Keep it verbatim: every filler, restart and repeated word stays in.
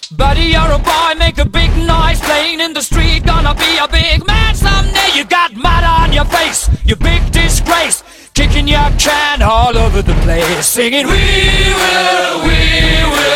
Buddy, you're a boy, make a big noise, playing in the street, gonna be a big man someday. You got mud on your face, you big disgrace, kicking your can all over the place, singing, we will, we will